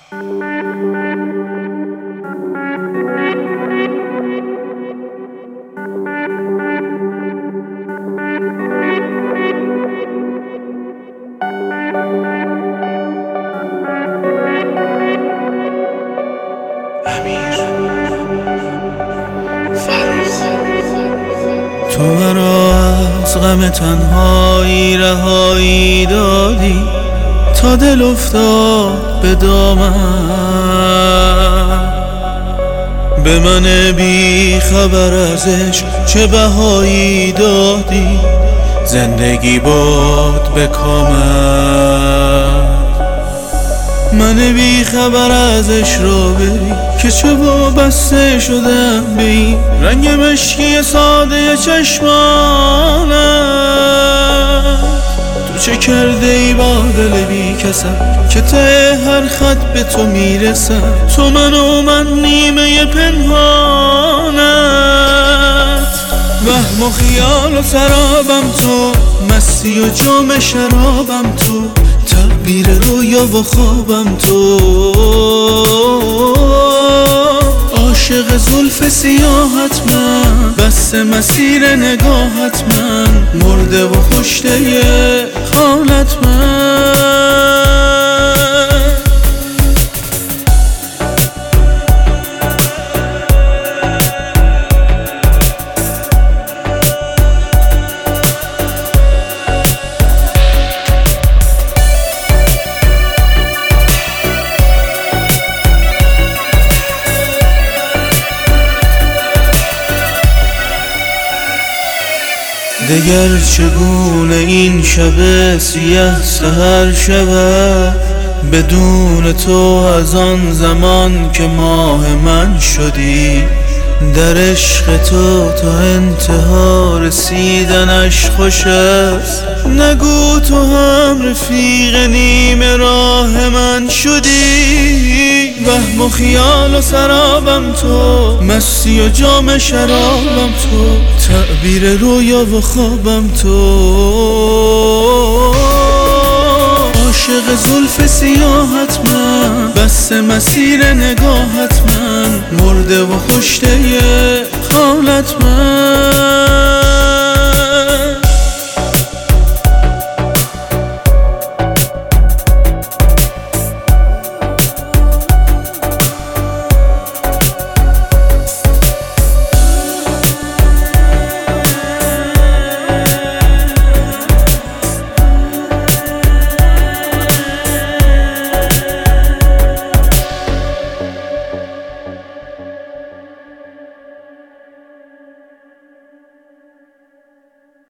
تو مرا از غم تنهایی رهایی دادی تا دل افتاد به دامن، به من بی خبر ازش چه بهایی دادی، زندگی باد به کامل. من بی خبر ازش رو بری که چه وابسته شدم به این رنگ مشکی ساده چشمانم. تو چه کرده ای با دل بی کسم که ته هر خط به تو میرسم، تو من نیمه پنهانت. وهم و خیال و سرابم تو، مستی و جام شرابم تو، تعبیر رویا و خوابم تو، عاشق زلف سیاحت من، بسته مسیر نگاهت من، مرده و کشته خالت من. دگر چگونه این شب سیه سحر شود بدون تو، از آن زمان که ماه من شدی. در عشق تو تا انتها رسیدنش خوش است، نگو تو هم رفیق نیمه راه من شدی. وهم و خیال و سرابم تو، مستی و جام شرابم تو، تعبیر رویا و خوابم تو، عاشق زلف سیاحت من، بسته مسیر نگاهت من، مرده و کشته خالت من.